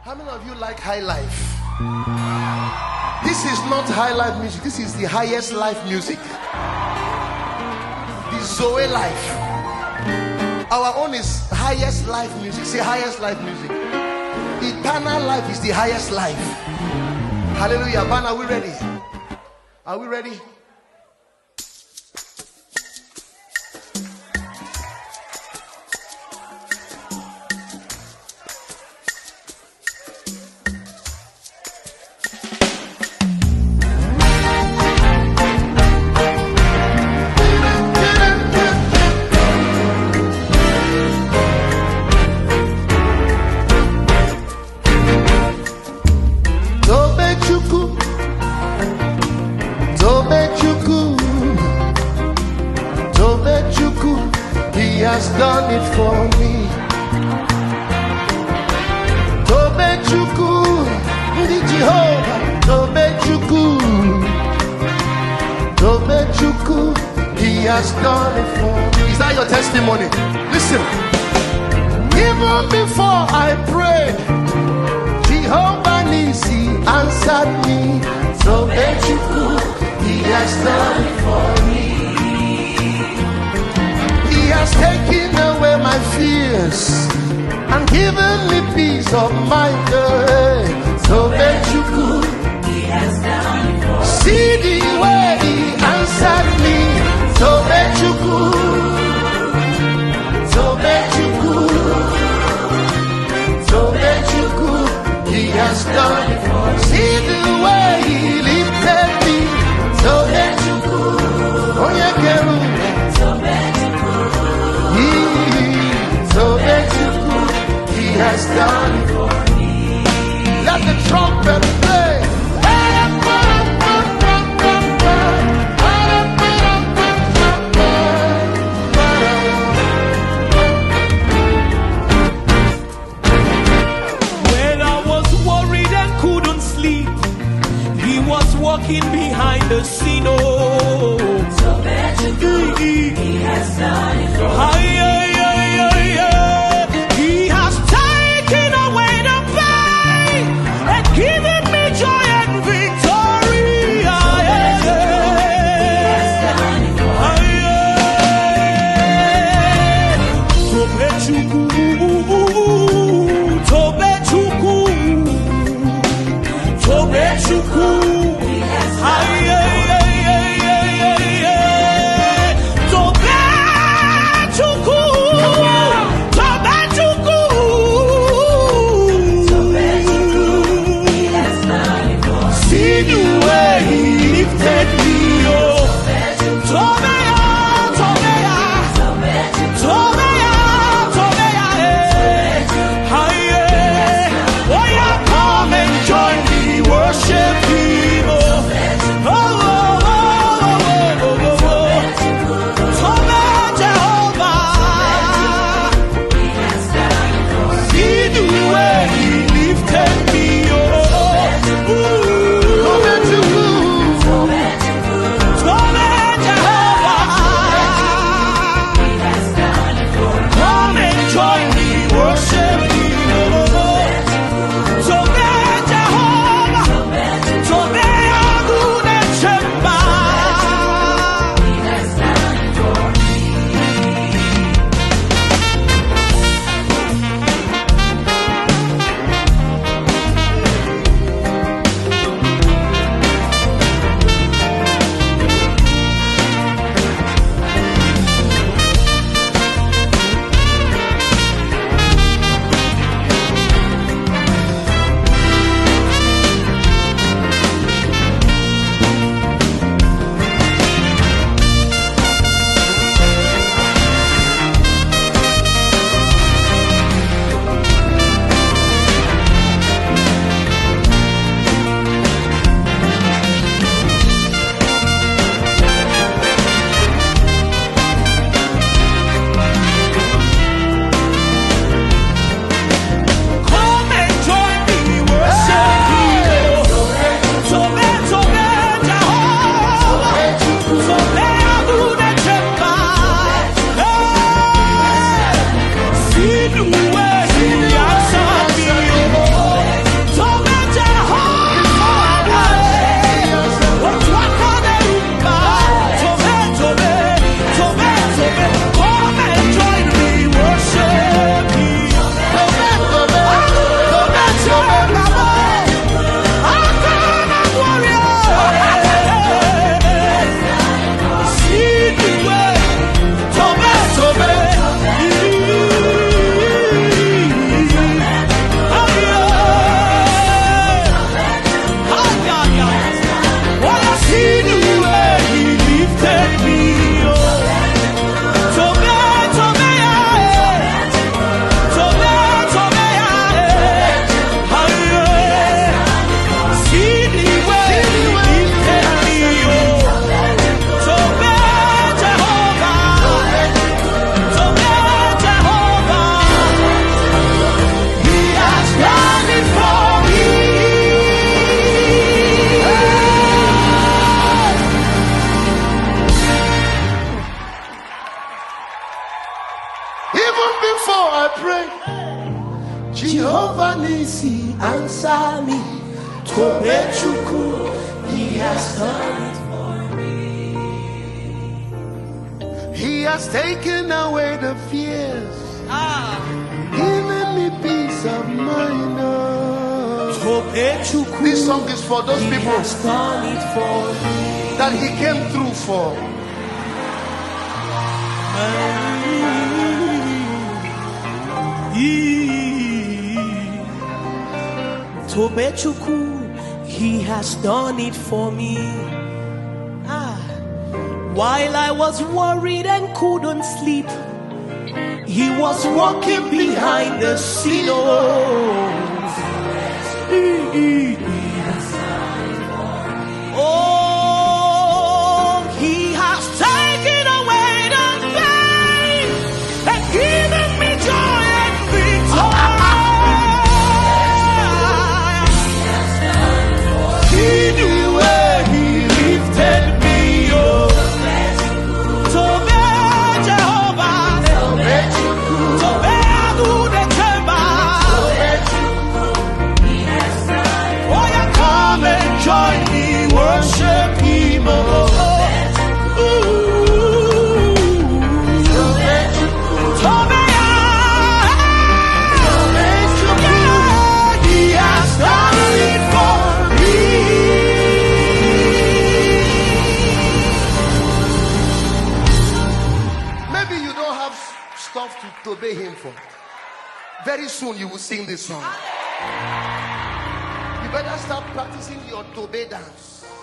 How many of you like high life? This is not high life music. This is the highest life music. The Zoe life. Our own is highest life music. Say highest life music. Eternal life is the highest life. Hallelujah. Man, are we ready? Are we ready? He has done it for me. Tobe Chuku, the Jehovah. Tobe Chuku, Tobe Chuku. He has done it for me. Is that your testimony? Listen. Even before I prayed, Jehovah Nisi answered me. Tobe Chuku, He has done it for me. He has taken away my fears and given me peace of mind. So Bechuku, He has done it for me. See the way He answered me. So Bechuku, so Bechuku, so Bechuku, He has done it for me. See the way He lifted me. So Bechuku, oh yeah, girl. He has done it for me. Let the trumpet play. When I was worried and couldn't sleep, He was walking behind the scene. Oh, so He has done it for me. Jehovah Nisi, answer me. Tobechuku, he has done it for me. He has taken away the fears, giving me peace of mind. This song is for those people that he came through for. Tobechuku, he has done it for me. While I was worried and couldn't sleep, he was walking behind the scenes. Oh, he has taken away the pain and given me joy and victory. He knew where he lifted me up. Tobe Jehovah, Tobe Adu de Keba. Oh, yeah, come and join me, worship him. To obey him for. Very soon you will sing this song. You better start practicing your Tobe dance.